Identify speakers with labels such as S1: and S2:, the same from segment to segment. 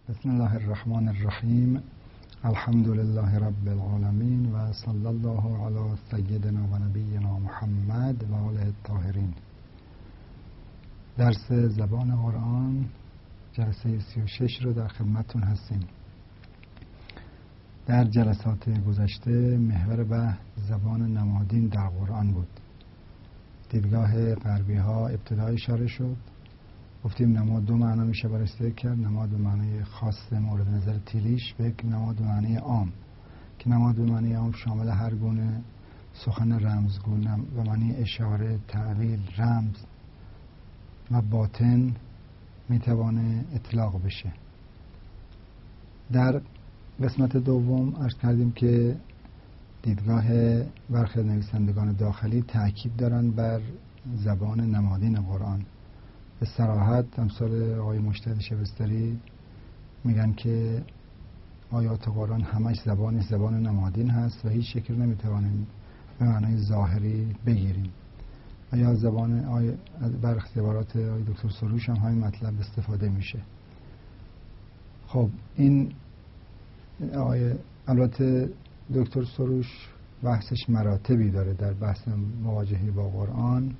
S1: بسم الله الرحمن الرحیم. الحمد لله رب العالمین و صلی الله علی سیدنا و نبینا محمد و آله الطاهرین. درس زبان قرآن جلسه 36 رو در خدمتتون هستیم. در جلسات گذشته محور بحث زبان نمادین در قرآن بود. دیدگاه غربی ها ابتدای اشاره شد. گفتیم نماد دو معنا میشه بررسی کرد: نماد به معنی خاص مورد نظر تیلیش و یک نماد به معنی عام، که نماد به معنی عام شامل هر گونه سخن رمزگونه به معنی اشاره، تعویل، رمز و باطن میتوانه اطلاق بشه. در قسمت دوم عرض کردیم که دیدگاه برخی نویسندگان داخلی تأکید دارن بر زبان نمادین قرآن. به صراحت امثال آقای مجتهد شبستری میگن که آیات قرآن همش زبان نمادین هست و هیچ شکل نمیتوانیم به معنای ظاهری بگیریم. و یا زبان بر اختبارات آقای دکتر سروش هم همین مطلب استفاده میشه. خب این البته دکتر سروش بحثش مراتبی داره در بحث مواجهه با قرآن.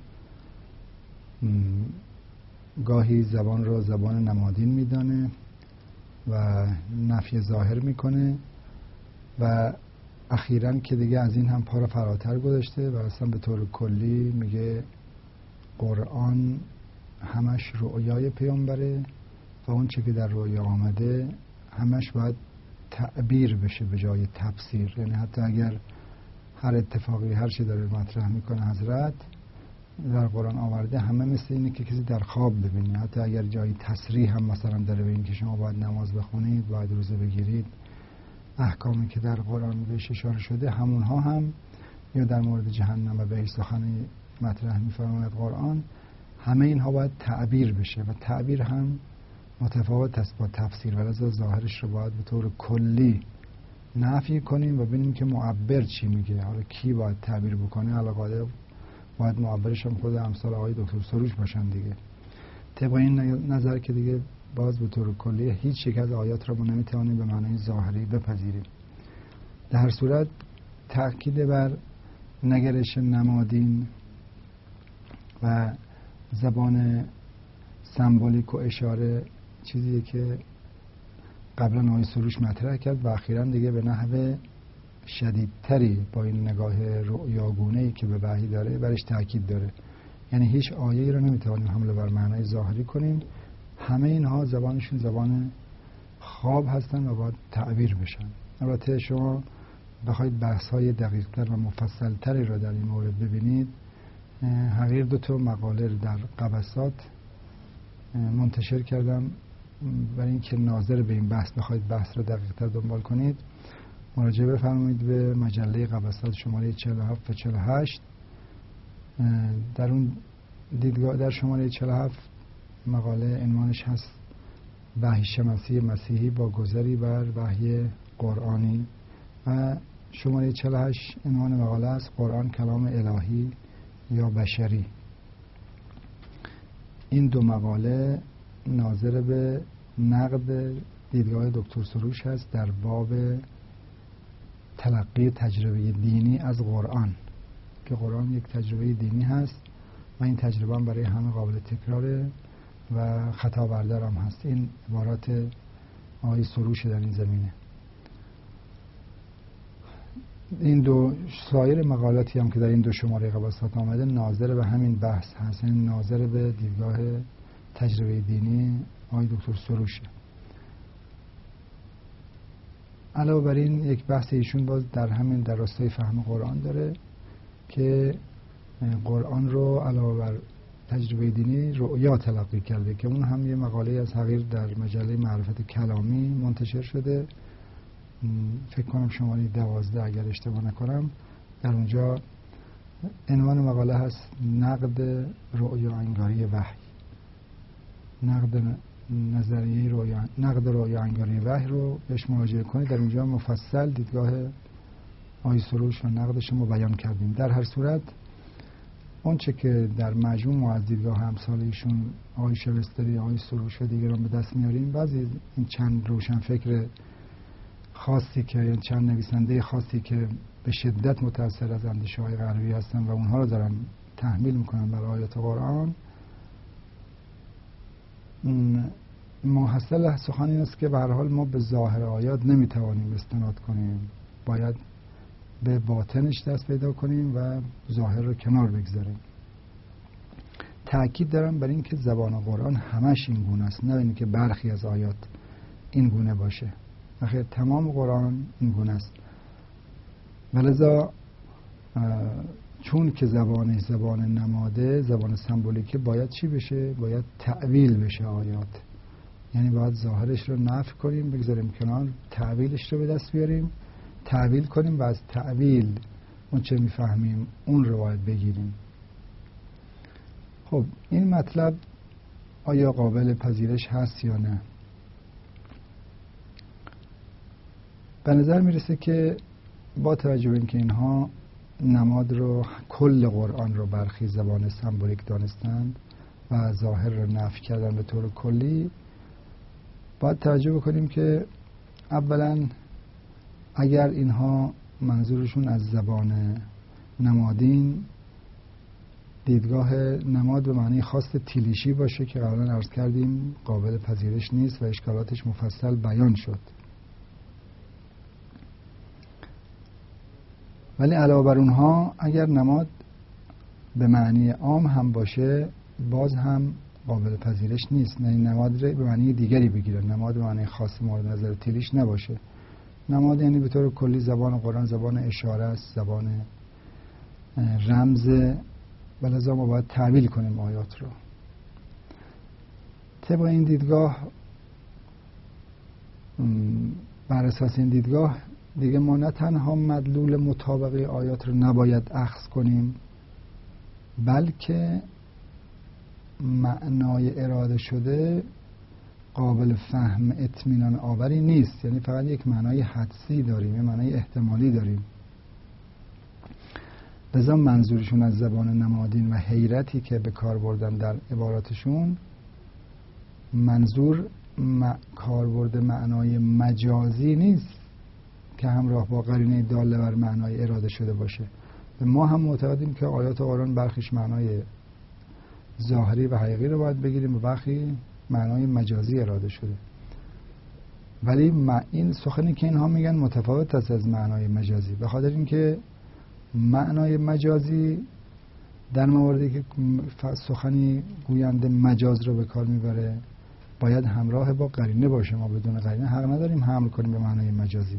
S1: گاهی زبان را زبان نمادین میدانه و نفی ظاهر میکنه و اخیراً که دیگه از این هم پا را فراتر گذاشته و اصلا به طور کلی میگه قرآن همش رؤیای پیامبره و اون چه که در رؤیا آمده همش باید تعبیر بشه به جای تفسیر. یعنی حتی اگر هر اتفاقی هر چی داره مطرح میکنه حضرت در قرآن آورده، همه مثل اینه که کسی در خواب ببینه. حتی اگر جایی تصریح هم مثلا داره به این که شما باید نماز بخونید، باید روزه بگیرید، احکامی که در قرآن بهش اشاره شده همونها هم، یا در مورد جهنم و به سخنی مطرح میفرماید قرآن، همه اینها باید تعبیر بشه و تعبیر هم متفاوت است با تفسیر، ولذا ظاهرش رو باید به طور کلی نفی کنیم و ببینیم که معبر چی میگه. حالا کی باید تعبیر بکنه؟ علاقه باید معبرش هم خود امثال آقای دکتر سروش باشن دیگه. طبق این نظر که دیگه باز به طور کلی هیچ یک از آیات را ما نمیتوانیم به معنای ظاهری بپذیریم. در هر صورت تأکید بر نگرش نمادین و زبان سمبولیک و اشاره چیزیه که قبلا آقای سروش مطرح کرد و اخیراً دیگه به نحو شدیدتری با این نگاه رؤیاگونه‌ای که به وحی داره برش تأکید داره. یعنی هیچ آیه‌ای رو نمیتوانیم حمله بر معنای ظاهری کنیم. همه اینها زبانشون زبان خواب هستن و باید تعبیر بشن. البته شما بخواید بحث‌های دقیق‌تر و مفصل‌تری رو در این مورد ببینید، حقیر 2 مقاله در قبسات منتشر کردم. برای اینکه ناظر به این بحث بخواید بحث رو دقیق‌تر دنبال کنید، مراجعه بفرمایید به مجله قبسات شماره 47 و 48. در اون دیدگاه در شماره 47 مقاله عنوانش هست وحی شناسی مسیحی با گذری بر وحی قرآنی و شماره 48 عنوان مقاله است قرآن کلام الهی یا بشری. این 2 مقاله ناظر به نقد دیدگاه دکتر سروش هست در باب تلقی تجربه دینی از قرآن، که قرآن یک تجربه دینی هست و این تجربه هم برای همه قابل تکراره و خطا بردار هم هست. این عبارات آقای سروش در این زمینه. این 2 سایر مقالاتی هم که در این 2 شماره قبسات آمده ناظر به همین بحث هست، این ناظر به دیدگاه تجربه دینی آقای دکتر سروشه. علاوه بر این یک بحث ایشون باز در همین در راستای فهم قرآن داره که قرآن رو علاوه بر تجربه دینی رؤیا تلقی کرده، که اون هم یه مقاله از حقیر در مجله معرفت کلامی منتشر شده. فکر کنم شماره 12 اگر اشتباه نکنم. در اونجا عنوان مقاله هست نقد رؤیا انگاری وحی، نقد رؤیا انگاری وحی رو بهش مراجعه کنید. در اونجا مفصل دیدگاه آقای سروش و نقدش رو بیان کردیم. در هر صورت اون چه که در مجموع از دیدگاه همسال ایشون آقای شبستری، آقای سروش و دیگران به دست میاریم، بعضی این چند روشن فکر خاصی که چند نویسنده خاصی که به شدت متأثر از اندیشه های غربی هستن و اونها رو دارن تحمیل میکنن بر آیات قرآن، محصل سخن این است که به هر حال ما به ظاهر آیات نمیتوانیم استناد کنیم، باید به باطنش دست پیدا کنیم و ظاهر رو کنار بگذاریم. تأکید دارم بر این که زبان قرآن همش این گونه است، نه اینکه برخی از آیات این گونه باشه. بخیر تمام قرآن این گونه است. ولذا چون که زبان نماده، زبان سمبولیکه، باید چی بشه؟ باید تعویل بشه آیات. یعنی باید ظاهرش رو نفی کنیم، بگذاریم کنار، تعویلش رو به دست بیاریم، تعویل کنیم و از تعویل اون چه میفهمیم اون رو باید بگیریم. خب این مطلب آیا قابل پذیرش هست یا نه؟ به نظر میرسه که با توجه به اینکه اینها نماد رو، کل قرآن رو برخی زبان سمبولیک دانستند و ظاهر رو نفی کردن به طور کلی، باید توجه بکنیم که اولا اگر اینها منظورشون از زبان نمادین دیدگاه نماد به معنی خاص تیلیشی باشه که قبلا عرض کردیم قابل پذیرش نیست و اشکالاتش مفصل بیان شد، ولی علاوه بر اونها اگر نماد به معنی عام هم باشه باز هم قابل پذیرش نیست. نه نماد رو به معنی دیگری بگیره، نماد به معنی خاص مورد نظر تیلیش نباشه. نماد یعنی به طور کلی زبان قرآن زبان اشاره است، زبان رمز، ولذا ما باید تعویل کنیم آیات رو. طبق این دیدگاه، بر اساس این دیدگاه دیگه ما نه تنها مدلول مطابقه آیات رو نباید اخذ کنیم، بلکه معنای اراده شده قابل فهم اطمینان آوری نیست. یعنی فقط یک معنای حدسی داریم، یک معنای احتمالی داریم. لذا منظورشون از زبان نمادین و حیرتی که به کار بردن در عباراتشون، منظور کاربرد معنای مجازی نیست که همراه با قرینه داله بر معنای اراده شده باشه. ما هم معتقدیم که آیات قرآن برخیش معنای ظاهری و حقیقی رو باید بگیریم و برخی معنای مجازی اراده شده، ولی این سخنی که اینها میگن متفاوت است از معنای مجازی، به خاطر اینکه معنای مجازی در مواردی که سخنی گوینده مجاز رو به کار میبره باید همراه با قرینه باشه. ما بدون قرینه حق نداریم حمل کنیم به معنای مجازی.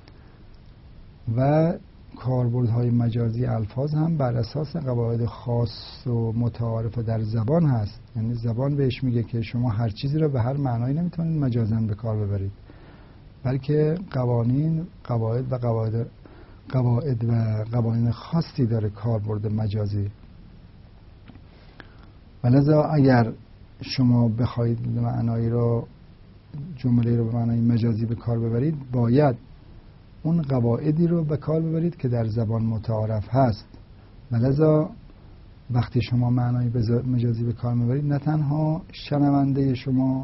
S1: و کاربردهای مجازی الفاظ هم بر اساس قواعد خاص و متعارف در زبان هست. یعنی زبان بهش میگه که شما هر چیزی رو به هر معنایی نمیتونید مجازاً به کار ببرید، بلکه قوانین، قواعد و قوانین خاصی داره کاربرد مجازی. ولذا اگر شما بخواید معنایی رو، جمله رو به معنای مجازی به کار ببرید، باید اون قواعدی رو به کار ببرید که در زبان متعارف هست. ولذا وقتی شما معنای مجازی به کار میبرید، نه تنها شنونده شما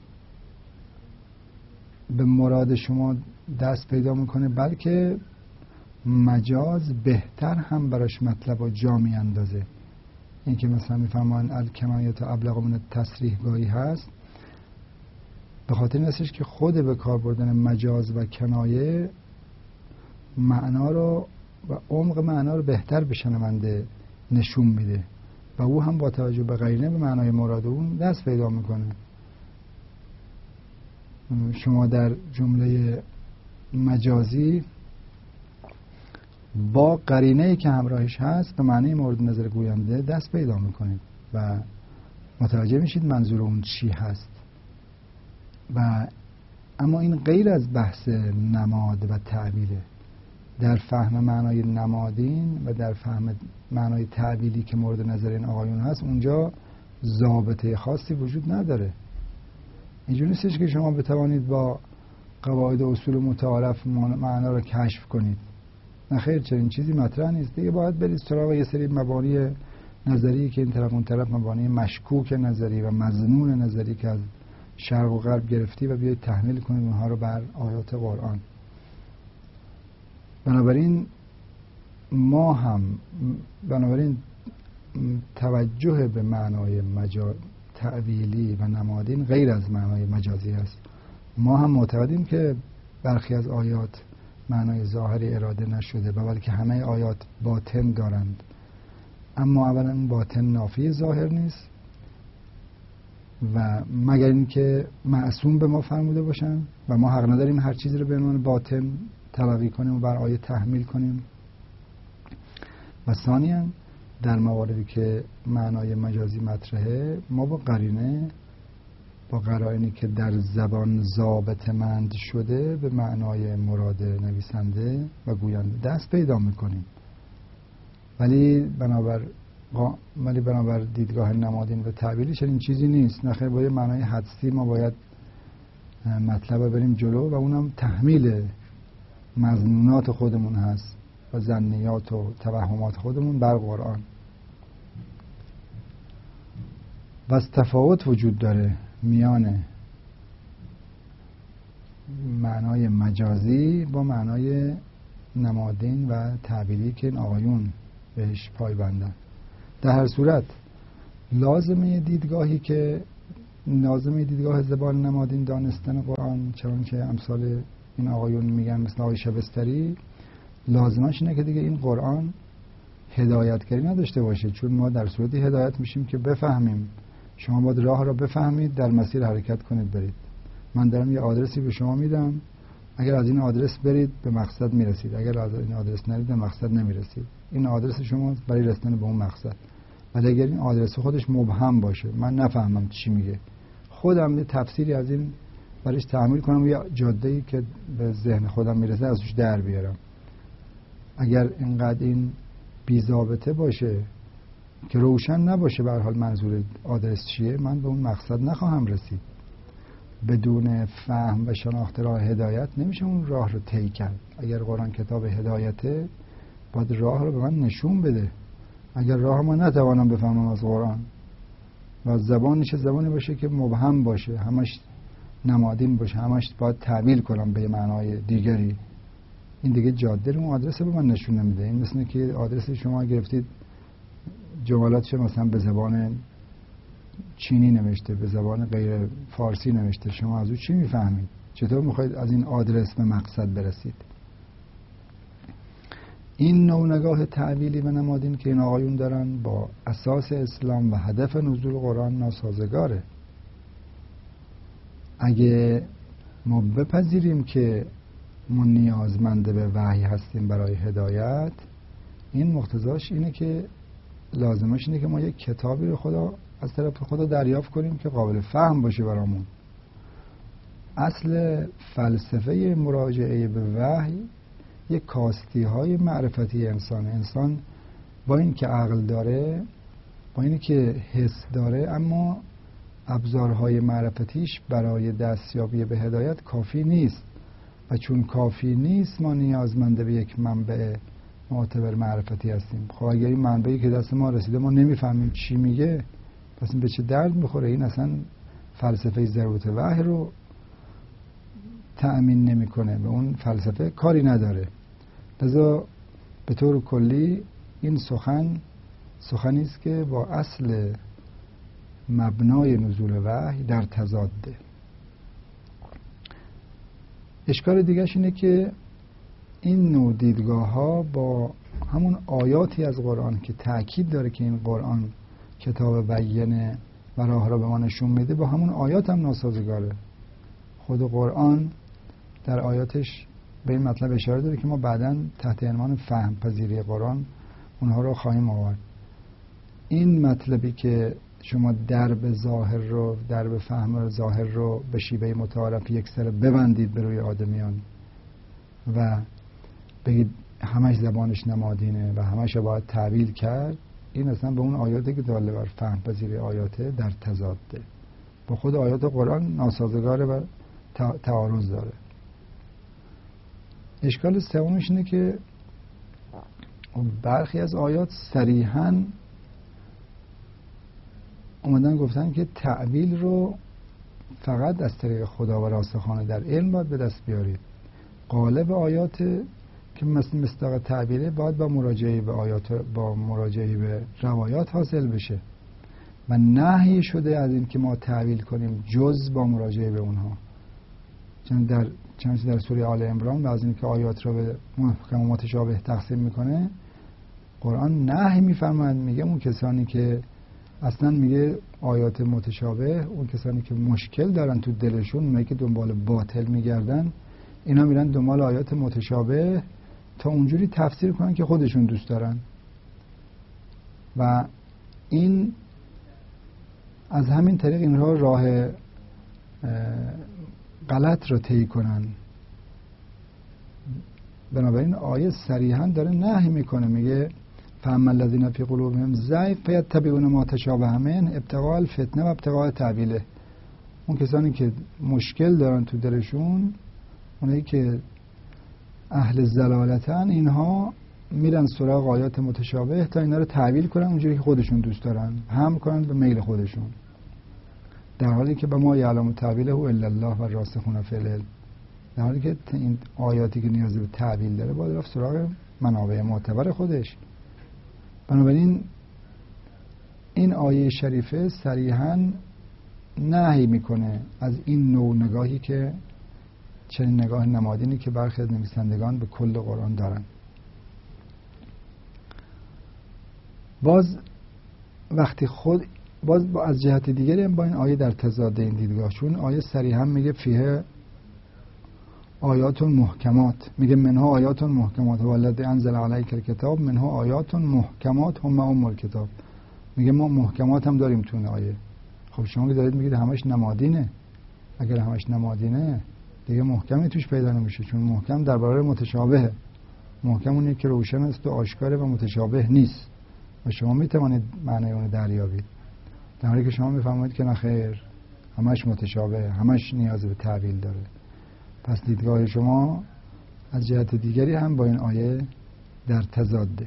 S1: به مراد شما دست پیدا میکنه، بلکه مجاز بهتر هم براش مطلب و جا میاندازه. این که مثلا میفهمان الکنایه ابلغ من التصریح گاهی هست، به خاطر این هستش که خود به کار بردن مجاز و کنایه معنا رو و عمق معنا رو بهتر به شنونده نشون میده و او هم با توجه به قرینه به معنای مراد اون دست پیدا میکنه. شما در جمله مجازی با قرینه‌ای که همراهش هست به معنی مورد نظر گوینده دست پیدا میکنید و متوجه میشید منظور اون چی هست. و اما این غیر از بحث نماد و تعبیره. در فهم معنای نمادین و در فهم معنای تعبیری که مورد نظر این آقایون هست، اونجا ضابطه خاصی وجود نداره. اینجوری نیستش که شما بتوانید با قواعد و اصول متعارف معنا رو کشف کنید. نه خیر، چنین چیزی مطرح نیست. دیگه باید برید سراغ یه سری مبانی نظری که این طرف اون طرف مبانی مشکوک نظری و مظنون نظری که از شرق و غرب گرفتی و بیاید تحمیل کنید اونها رو بر آیات قرآن. بنابراین توجه به معنای تعبیلی و نمادین غیر از معنای مجازی است. ما هم معتقدیم که برخی از آیات معنای ظاهری اراده نشده و بلکه همه آیات باطن دارند، اما اولا این باطن نافی ظاهر نیست و مگر اینکه معصوم به ما فرموده باشن و ما حق نداریم هر چیزی رو به عنوان باطن تلقی کنیم و بر آیه تحمیل کنیم. و ثانیاً در مواردی که معنای مجازی مطرحه، ما با قرائنی که در زبان ضابط مند شده به معنای مراد نویسنده و گوینده دست پیدا میکنیم. ولی بنابر دیدگاه نمادین و تعبیری چنین چیزی نیست. نخیر، با یه معنای حدسی ما باید مطلب بریم جلو و اونم تحمیل مظنونات خودمون هست و ظنیات و توهمات خودمون بر قرآن. و تفاوت وجود داره میان معنای مجازی با معنای نمادین و تعبیری که این آقایون بهش پایبندن. در هر صورت لازمه دیدگاه زبان نمادین دانستن قرآن، چون که امثال این آقایون میگن مثل آقای شبستری، لازمش اینه که دیگه این قرآن هدایتگری نداشته باشه، چون ما در صورتی هدایت میشیم که بفهمیم. شما باید راه را بفهمید، در مسیر حرکت کنید برید. من دارم یه آدرسی به شما میدم، اگر از این آدرس برید به مقصد میرسید، اگر از این آدرس نرید به مقصد نمیرسید. این آدرس شما برای رسیدن به اون مقصد. ولی اگر این آدرس خودش مبهم باشه، من نفهمم چی میگه، خودم یه تفسیری از این برایش تعمیل کنم، یه جاده‌ای که به ذهن خودم میرسه ازش در بیارم. اگر اینقدر این بی ضابطه باشه که روشن نباشه به هر حال منظور آدرس چیه، من به اون مقصد نخواهم رسید. بدون فهم و شناخت راه هدایت نمیشه اون راه رو طی کرد. اگر قرآن کتاب هدایته، باید راه رو به من نشون بده. اگر راه ما نتوانم بفهمم از قرآن و زبانش زبانی باشه که مبهم باشه، همش نمادین باشه، همش باید تعبیل کنم به معنای دیگری، این دیگه جاده رو اون آدرس به من نشون نمیده. این مثل که آدرس شما گرفتید جملاتش مثلا به زبان چینی نوشته، به زبان غیر فارسی نوشته، شما از او چی میفهمید؟ چطور میخواید از این آدرس به مقصد برسید؟ این نوع نگاه تعبیلی و نمادین که این آقایون دارن با اساس اسلام و هدف نزول قرآن ناسازگاره. اگه ما بپذیریم که ما نیازمند به وحی هستیم برای هدایت، این مقتضاش اینه که لازمش اینه که ما یک کتابی رو از طرف خدا دریافت کنیم که قابل فهم باشه برامون. اصل فلسفه مراجعه به وحی یک کاستی های معرفتی انسان با این که عقل داره، با این که حس داره، اما ابزارهای معرفتیش برای دستیابی به هدایت کافی نیست و چون کافی نیست ما نیازمند به یک منبع معتبر معرفتی هستیم. خب اگر این منبعی که دست ما رسیده ما نمیفهمیم چی میگه، پس این به چه درد میخوره؟ این اصلا فلسفه ضرورت وحی رو تأمین نمیکنه، به اون فلسفه کاری نداره. لذا به طور کلی این سخنی است که با اصل مبنای نزول وحی در تضاده. اشکال دیگرش اینه که این نوع دیدگاه ها با همون آیاتی از قرآن که تأکید داره که این قرآن کتاب بیانه و راه را به ما نشون میده، با همون آیات هم ناسازگاره. خود قرآن در آیاتش به این مطلب اشاره داره که ما بعداً تحت عنوان فهم پذیری قرآن اونها رو خواهیم آورد. این مطلبی که شما درب فهم ظاهر رو به شیوه متعارف یک سر ببندید به روی آدمیان و بگید همش زبانش نمادینه و همش باید تعبیل کرد، این اصلا به اون آیاتی که داله بر فهم پذیری آیاته در تضاده، با خود آیات قرآن ناسازگاره و تعارض داره. اشکال سومش اینه که برخی از آیات صریحاً اومدن گفتن که تعبیل رو فقط از طریق خدا و راسخانه در علم باید به دست بیارید. قالب آیات که مثل مصداق تعبیره باید با مراجعه به آیات، با مراجعه به روایات حاصل بشه و نهی شده از این که ما تعبیل کنیم جز با مراجعه به اونها. چنانچه در سوره آل عمران و از این که آیات را به محکم و متشابه تقسیم میکنه، قرآن نهی میفرماید، میگه اون کسانی که اصلا میگه آیات متشابه، اون کسانی که مشکل دارن تو دلشون، اونایی که دنبال باطل میگردن، اینا میرن دنبال آیات متشابه تا اونجوری تفسیر کنن که خودشون دوست دارن و این از همین طریق این راه غلط رو طی کنن. بنابراین آیه صریحا داره نهی میکنه، میگه فاما الذین فی قلوبهم زیغ فیتبعون ما تشابه منه ابتغاء الفتنه و ابتغاء تأویله. اون کسانی که مشکل دارن تو دلشون، اونایی که اهل ضلالتن، اینها میرن سراغ آیات متشابه تا اینا رو تعویل کنن اونجوری که خودشون دوست دارن، هم کنن به میل خودشون، در حالی که به ما یعلم تأویله الا الله و راسخون فی العلم. در حالی که این آیاتی که نیاز به تعویل داره باید رفت سراغ منابع معتبر خودش. بنابراین این آیه شریفه صریحاً نهی میکنه از این نوع نگاهی که چنین نگاه نمادینی که برخی از نویسندگان به کل قرآن دارن. باز وقتی باز از جهت دیگری هم با این آیه در تضاد این دیدگاه، چون آیه صریحاً میگه فیه آیات محکمات، میگه منها آیات محکمات والذی انزل علیک الکتاب منها آیات محکمات هم الکتاب. میگه ما محکمات هم داریم تو این آیه. خب شما که دارید میگید همش نمادینه، اگر همش نمادینه دیگه محکمی توش پیدا نمیشه، چون محکم درباره متشابهه. محکم اونیه که روشن است و آشکاره و متشابه نیست و شما میتوانید معنی اون رو دریابید، در حالی که شما میفهمید که نخیر همش متشابه، همش نیاز به تعویل داره. پس دیدگاه شما از جهت دیگری هم با این آیه در تضاده.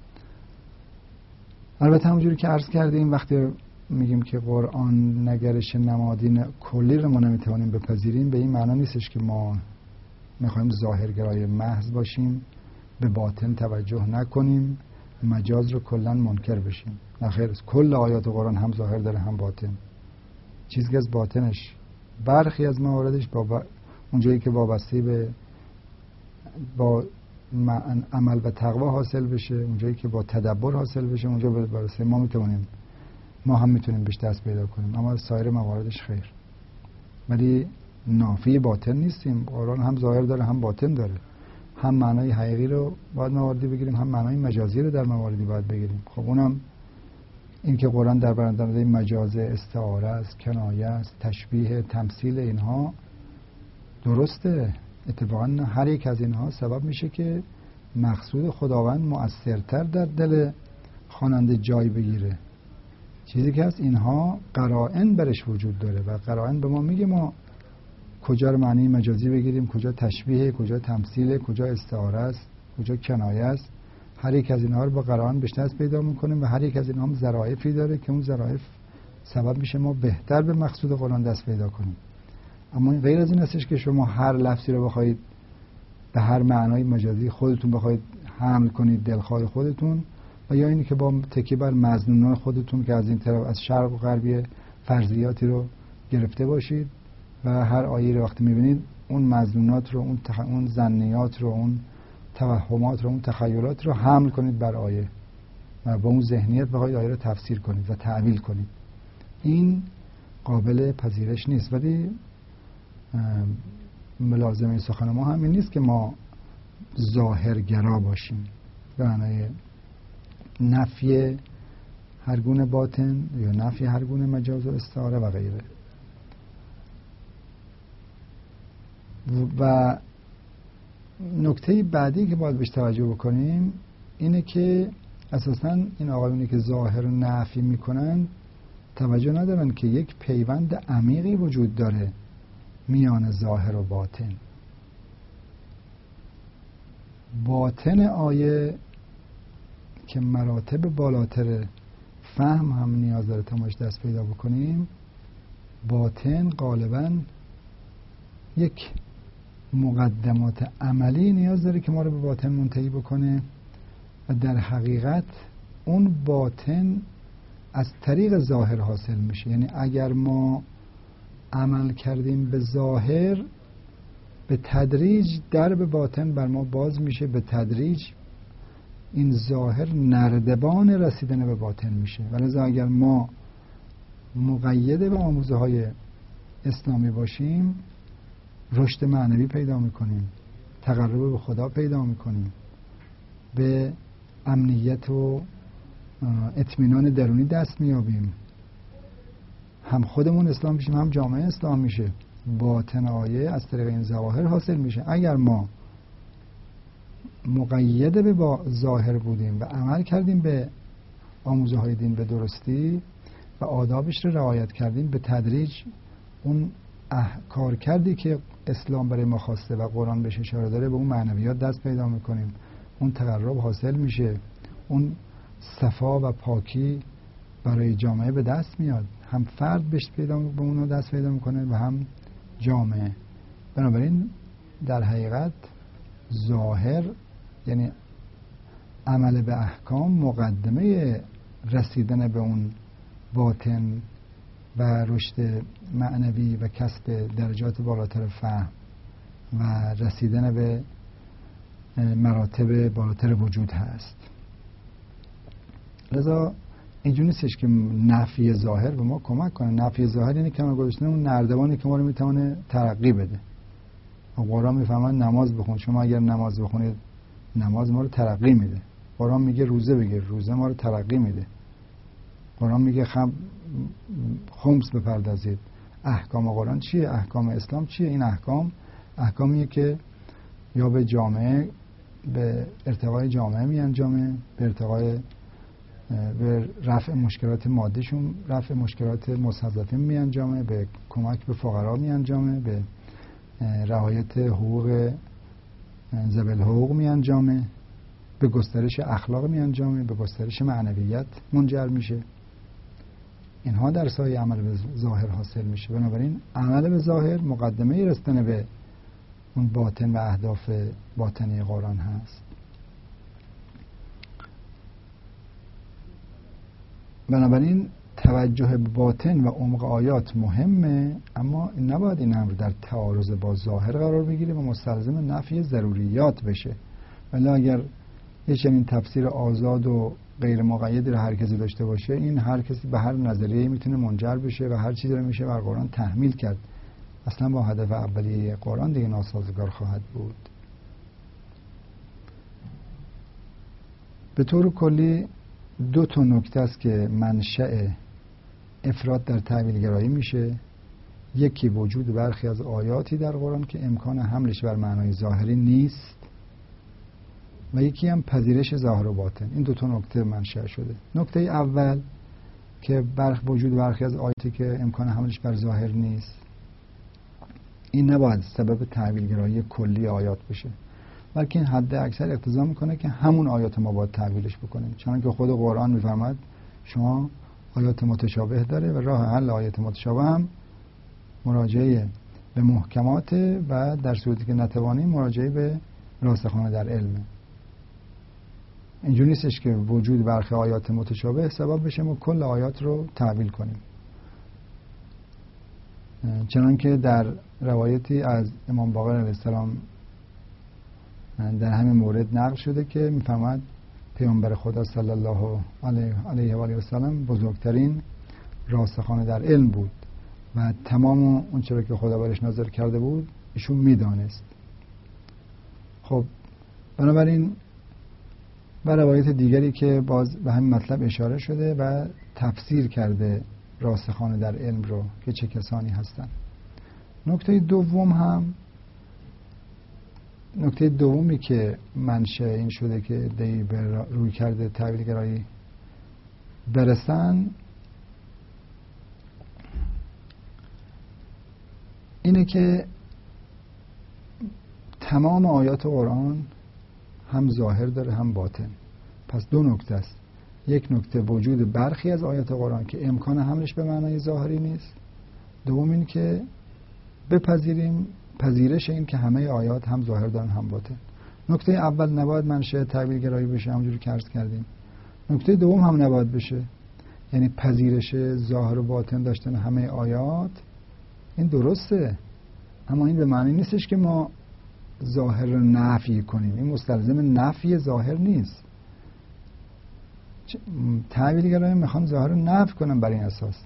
S1: البته همونجوری که عرض کردیم وقتی میگیم که قرآن نگرش نمادین کلی رو ما نمیتوانیم بپذیریم، به این معنا نیستش که ما میخوایم ظاهرگرای محض باشیم، به باطن توجه نکنیم، مجاز رو کلا منکر بشیم. نخیر، کل آیات قرآن هم ظاهر داره هم باطن. چیزی که از باطنش برخی از مواردش اونجایی که وابسته به با عمل و تقوا حاصل بشه، اونجایی که با تدبر حاصل بشه، اونجا برسه ما هم میتونیم بهش دست پیدا کنیم، اما سایر مواردش خیر. ولی نافی باطن نیستیم. قرآن هم ظاهر داره هم باطن داره، هم معنای حقیقی رو باید مواردی بگیریم، هم معنای مجازی رو در مواردی باید بگیریم. خب اونم این که قرآن در برنده مجاز، استعاره است، کنایه است، تشبیه، تمثیل، اینها درسته. اتفاقا هر یک از اینها سبب میشه که مقصود خداوند مؤثرتر در دل خواننده جای بگیره. چیزی که هست اینها قرائن برش وجود داره و قرائن به ما میگه ما کجا رو معنی مجازی بگیریم، کجا تشبیه، کجا تمثیل، کجا استعاره است، کجا کنایه است. هر یک از اینها رو با قرائن بهش دست پیدا میکنیم و هر یک از اینها هم ظرافی داره که اون ظرایف سبب میشه ما بهتر به مقصود قرآن دست پیدا کنیم. اما این غیر از این هستش که شما هر لفظی رو بخواید به هر معنای مجازی خودتون بخواید حمل کنید دلخواه خودتون، و یا اینی که با تکیه بر مظنونات خودتون که از این طرف از شرق و غربی فرضیاتی رو گرفته باشید و هر آیه رو وقتی میبینید اون مظنونات رو، اون ظنیات رو، اون توهمات رو، اون تخیلات رو حمل کنید بر آیه و با اون ذهنیت بخواید آیه رو تفسیر کنید و تعویل کنید. این قابل پذیرش نیست. ولی ملازمه سخن ما همین نیست که ما ظاهرگرا باشیم به معنای نفی هر گونه باطن یا نفی هر گونه مجاز و استعاره و غیره. و نکته بعدی که باید بهش توجه بکنیم اینه که اساساً این آقایونی که ظاهر و نفی میکنن توجه ندارن که یک پیوند عمیقی وجود داره میان ظاهر و باطن. باطن آیه که مراتب بالاتر فهم هم نیاز داره تا ماش دست پیدا بکنیم. باطن غالبا یک مقدمات عملی نیاز داره که ما رو به باطن منتهی بکنه و در حقیقت اون باطن از طریق ظاهر حاصل میشه. یعنی اگر ما عمل کردیم به ظاهر، به تدریج درب باطن بر ما باز میشه، به تدریج این ظاهر نردبان رسیدن به باطن میشه. ولذا اگر ما مقید به آموزه های اسلامی باشیم، رشد معنوی پیدا میکنیم، تقرب به خدا پیدا میکنیم، به امنیت و اطمینان درونی دست میابیم، هم خودمون اسلام میشیم هم جامعه اسلام میشه. باطن آیه از طریق این ظواهر حاصل میشه. اگر ما مقید به ظاهر بودیم و عمل کردیم به آموزه های دین به درستی و آدابش رو رعایت کردیم، به تدریج اون کار کردی که اسلام برای ما خواسته و قرآن بهش اشاره داره، به اون معنویات دست پیدا میکنیم، اون تقرب حاصل میشه، اون صفا و پاکی برای جامعه به دست میاد. هم فرد بهش به اون دست پیدا میکنه و هم جامعه. بنابراین در حقیقت ظاهر یعنی عمل به احکام مقدمه رسیدن به اون باطن و رشد معنوی و کسب درجات بالاتر فهم و رسیدن به مراتب بالاتر وجود هست. لذا اینجوری نیستش که نفی ظاهر به ما کمک کنه. نفی ظاهر یعنی که ما گذاشتن اون نردبانی که ما رو میتونه ترقی بده. قرآن میفهمن نماز بخون، شما اگر نماز بخونید نماز ما رو ترقی میده. قرآن میگه روزه بگیر، روزه ما رو ترقی میده. قرآن میگه خمس بپردازید. احکام قرآن چیه؟ احکام اسلام چیه؟ این احکامیه که یا به جامعه، به ارتقای جامعه می انجامه، به رفع مشکلات مادیشون، رفع مشکلات مستضعفین می انجامه، به کمک به فقرا می انجامه، به رعایت حقوق ذوی الحقوق می انجامه، به گسترش اخلاق می انجامه، به گسترش معنویت منجر میشه. اینها در سایه عمل به ظاهر حاصل میشه. بنابراین عمل به ظاهر مقدمه رسیدن به اون باطن و اهداف باطنی قرآن هست. بنابراین توجه به باطن و عمق آیات مهمه، اما نباید این امر در تعارض با ظاهر قرار بگیره و مستلزم نفی ضروریات بشه. ولی اگر یه چنین تفسیر آزاد و غیر مقیدی رو هر کسی داشته باشه، این هر کسی به هر نظریه‌ای میتونه منجر بشه و هر چیزی رو میشه بر قرآن تحمیل کرد. اصلا با هدف اولیه قرآن دیگه ناسازگار خواهد بود. به طور کلی دو تا نکته است که منشأ افراط در تعبیل گرایی میشه. یکی وجود برخی از آیاتی در قرآن که امکان حملش بر معنای ظاهری نیست و یکی هم پذیرش ظاهر و باطن. این دو تا نکته منشأ شده. نکته اول که وجود برخی از آیاتی که امکان حملش بر ظاهر نیست، این نباید سبب تعبیل گرایی کلی آیات بشه، بلکه این حد اکثر اقتضا میکنه که همون آیات ما باید تعبیلش بکنیم. چون که خود قرآن میفرماد شما آیات متشابه داره و راه حل آیات متشابه هم مراجعه به محکمات و در صورتی که نتوانیم مراجعه به راسخان در علم. اینجوری نیستش که وجود برخی آیات متشابه سبب بشه ما کل آیات رو تعبیل کنیم. چنانکه در روایتی از امام باقر علیه السلام در همین مورد نقل شده که میفرماد پیامبر خدا صلی الله علیه و آله و سلم بزرگترین راسخان در علم بود و تمام اون چیزی که خدا برش نازل کرده بود ایشون میدانست. خب بنابراین و روایت دیگری که باز به همین مطلب اشاره شده و تفسیر کرده راسخان در علم رو که چه کسانی هستن. نکته دومی که منشأ این شده که ادعی به روی کرده تعبیل گرایی برسن اینه که تمام آیات قرآن هم ظاهر داره هم باطن. پس دو نکته است. یک نکته وجود برخی از آیات قرآن که امکان حملش به معنای ظاهری نیست. دوم این که بپذیریم پذیرش این که همه آیات هم ظاهر دارن هم باطن. نکته اول نباید منشأ تعبیر گرایی بشه، همونجوری که عرض کردیم. نکته دوم هم نباید بشه، یعنی پذیرش ظاهر و باطن داشتن همه آیات این درسته، اما این به معنی نیستش که ما ظاهر رو نفی کنیم. این مستلزم نفی ظاهر نیست. تعبیر گرایی میخوان ظاهر رو نفی کنم بر این اساس.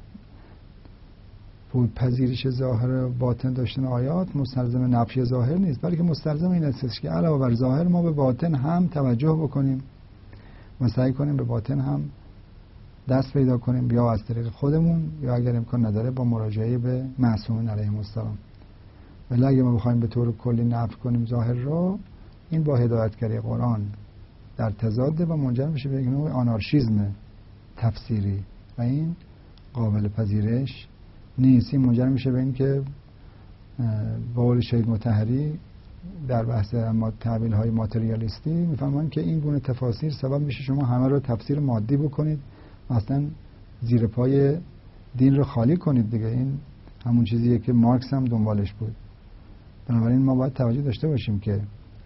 S1: پذیرش ظاهر و باطن داشتن آیات مستلزم نفی ظاهر نیست، بلکه مستلزم این است که علاوه بر ظاهر ما به باطن هم توجه بکنیم و سعی کنیم به باطن هم دست پیدا کنیم، یا از طریق خودمون یا اگر امکان نداره با مراجعه به معصومین علیهم السلام. ولی اگه ما بخوایم به طور کلی نفی کنیم ظاهر رو، این با هدایتگری قرآن در تضاده و منجر میشه به یک نوع آنارشیسم تفسیری و این قابل پذیرش نیست. این منجر میشه به این که با قول شهید مطهری در بحث تعبیل های ماتریالیستی میفهمن که این گونه تفاسیر سبب میشه شما همه رو تفسیر مادی بکنید، مثلا زیر پای دین رو خالی کنید دیگه. این همون چیزیه که مارکس هم دنبالش بود. بنابراین ما باید توجه داشته باشیم که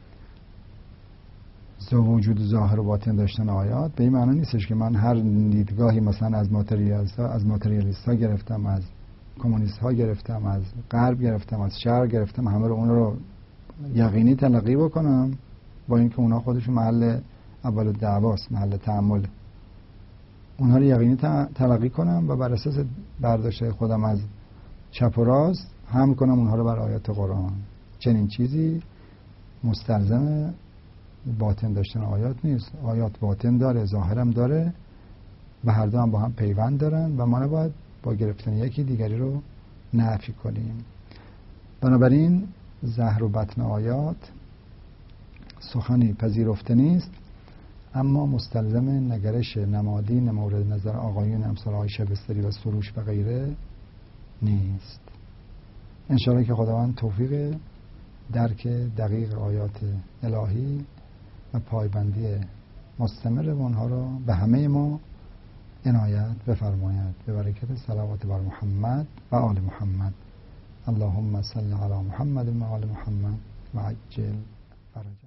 S1: وجود ظاهر و باطن داشتن آیات به این معنی نیستش که من هر دیدگاهی مثلا از ماتریالیست ها گرفتم، از کمونیست ها گرفتم، از غرب گرفتم، از شرق گرفتم، همه رو اون رو یقینی تلقی بکنم، با اینکه اونا خودشون محل اول دعواست، محل تأمل. اونها رو یقینی تلقی کنم و بر اساس برداشت خودم از چپ و راست هم کنم اونها رو بر آیات قرآن. چنین چیزی مستلزم باطن داشتن آیات نیست. آیات باطن داره، ظاهرم داره و هر دو هم با هم پیوند دارن و ما نباید با گرفتن یکی دیگری رو نفی کنیم. بنابراین ظاهر و بطن آیات سخنی پذیرفته نیست، اما مستلزم نگرش نمادین مورد نظر آقایون امثال عایشه بستری و سروش و غیره نیست. انشاءالله که خداوند توفیق درک دقیق آیات الهی و پایبندی مستمر اونها را به همه ما عنایت بفرماید. به برکت صلوات بر محمد و آل محمد. اللهم صل علی محمد و آل محمد و عجل فرج